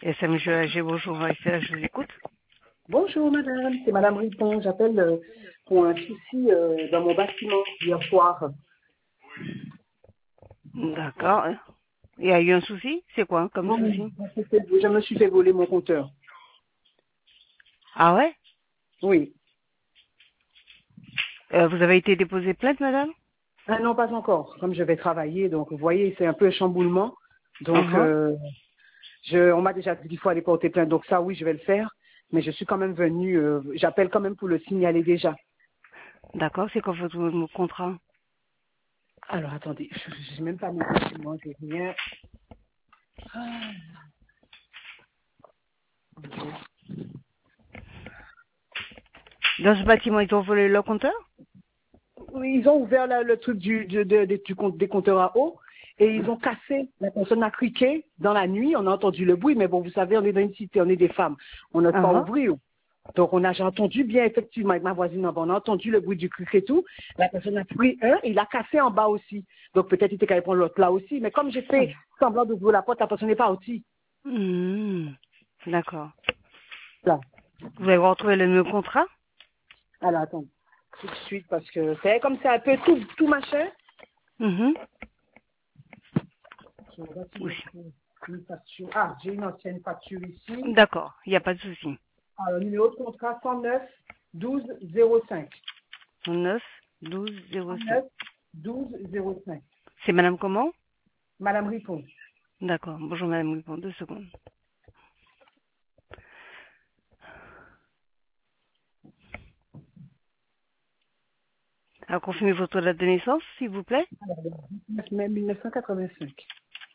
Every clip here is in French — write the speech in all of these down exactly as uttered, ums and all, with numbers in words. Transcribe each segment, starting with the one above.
S M G A G, bonjour, Marie-Pierre, je vous écoute. Bonjour madame, c'est madame Ripon. J'appelle euh, pour un souci euh, dans mon bâtiment hier soir. D'accord. Il y a eu un souci? C'est quoi comme Oui, souci? je me suis fait je me suis fait voler mon compteur. Ah ouais? Oui. Euh, vous avez été déposé plainte, madame? Ah non, pas encore. Comme je vais travailler, donc vous voyez, c'est un peu un chamboulement. Donc Uh-huh. euh, je, on m'a déjà dit qu'il faut aller porter plainte. Donc ça, oui, je vais le faire. Mais je suis quand même venue, euh, j'appelle quand même pour le signaler déjà. D'accord, c'est quoi votre votre contrat? Alors attendez, je n'ai même pas mis document, j'ai rien. Dans ce bâtiment, ils ont volé le compteur? Oui, ils ont ouvert là, le truc du, du, de- de- du compte- des compteurs à eau et ils ont cassé. La personne a criqué dans la nuit. On a entendu le bruit, mais bon, vous savez, on est dans une cité, on est des femmes. On n'ose pas Uh-huh. ouvrir. Donc, on a, j'ai entendu bien, effectivement, avec ma voisine, on a entendu le bruit du cric et tout. La personne a pris un et il a cassé en bas aussi. Donc, peut-être il était qu'à prendre l'autre là aussi. Mais comme j'ai fait semblant d'ouvrir la porte, la personne n'est pas aussi. Hmm. D'accord. Là. Vous avez retrouvé le même contrat? Alors, attends. Tout de suite, parce que c'est comme c'est un peu tout, tout machin. Mhm. Je regarde si Oui. je trouve une facture. Ah, j'ai une ancienne facture ici. D'accord, il n'y a pas de souci. Alors, numéro de contrat cent neuf douze zéro cinq. neuf douze zéro cinq. cent neuf douze zéro cinq. C'est madame comment? Madame Ripon. D'accord. Bonjour madame, oui, pour deux secondes. Alors, confirmez votre date de naissance, s'il vous plaît. Alors, le dix-neuf mai mille neuf cent quatre-vingt-cinq.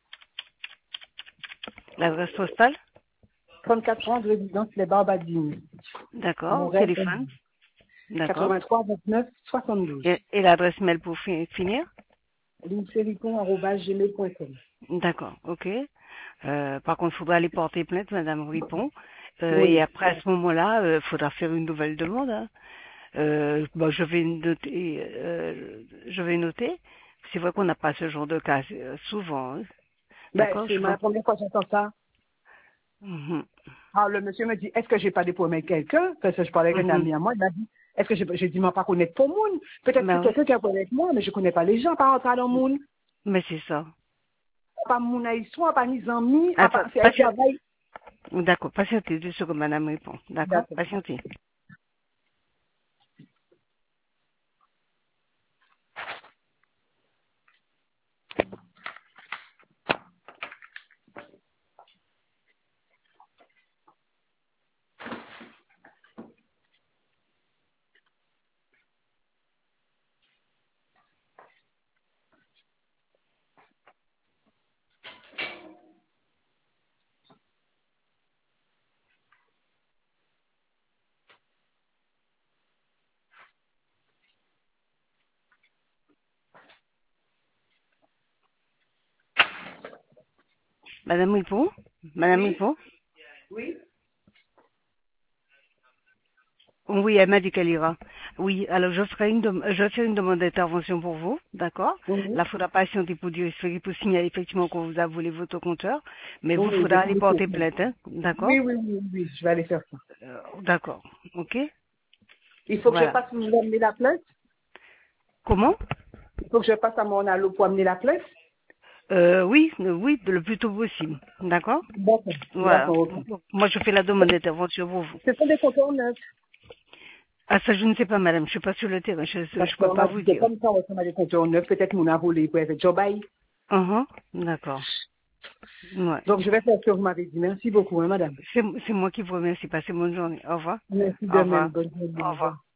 L'adresse postale. trente-quatre ans de résidence Les Barbadines. Mon D'accord. rêve, Téléphone. D'accord. quatre-vingt-trois vingt-neuf soixante-douze. Et, et l'adresse mail pour fi- finir? lindsay-ripon arobase gmail point com. D'accord, ok. Euh, par contre, il faudra aller porter plainte, Madame Ripon. Euh, et Oui. après, à ce moment-là, il faudra faire une nouvelle demande. Hein. Euh, bon, je vais noter. Euh, je vais noter. C'est vrai qu'on n'a pas ce genre de cas euh, souvent. Hein. Ben, D'accord, c'est je ma vois. première fois que j'entends ça. Mhm, Alors, le monsieur me dit, est-ce que j'ai pas des problèmes avec quelqu'un? Parce que je parlais avec un mhm. ami à moi, il m'a dit, est-ce que j'ai, j'ai dit, moi, pas connaître pour monde. Peut-être que c'est Ben oui, quelqu'un qui a un problème avec moi, mais je connais pas les gens, pas rentrer dans le monde. mais c'est ça. Pas mon histoire, pas mes amis, à Attends, part faire un patientez. travail. D'accord, patientez deux secondes, Madame Ripon. D'accord, D'accord. patientez. Madame Ripon, Madame Oui, Ripon. oui. Oui, elle m'a dit qu'elle ira. Oui, alors je ferai une dem- je fais une demande d'intervention pour vous, d'accord. Oui, Là, il faudra patienter pour dire, pour signaler effectivement qu'on vous a volé votre compteur, mais vous oui, faudra aller depuis porter le plainte, hein, d'accord. Oui, oui, oui, oui, je vais aller faire ça. Euh, d'accord, ok. Il faut que je Voilà. passe pour amener la plainte. Comment? Il faut que je passe à mon allo pour amener la plainte. euh, Oui, euh, oui, le plus tôt possible, d'accord. D'accord, Voilà. d'accord, ok. Moi, je fais la demande d'intervention pour vous. Ce sont des compteurs neufs. Ah, ça, je ne sais pas, madame. Je suis pas sur le terrain. Je Parce ne peux qu'on pas m'a vous dit que dire. comme ça, on a des compteurs neufs, peut-être mon a volé pour être job aïe. Uh-huh. D'accord. Ouais. Donc, je vais faire ce que vous m'avez dit. Merci beaucoup, hein, madame. C'est c'est moi qui vous remercie. Passez bonne journée. Au revoir. Merci Au de même. revoir. Bonne journée. Au Au revoir. revoir.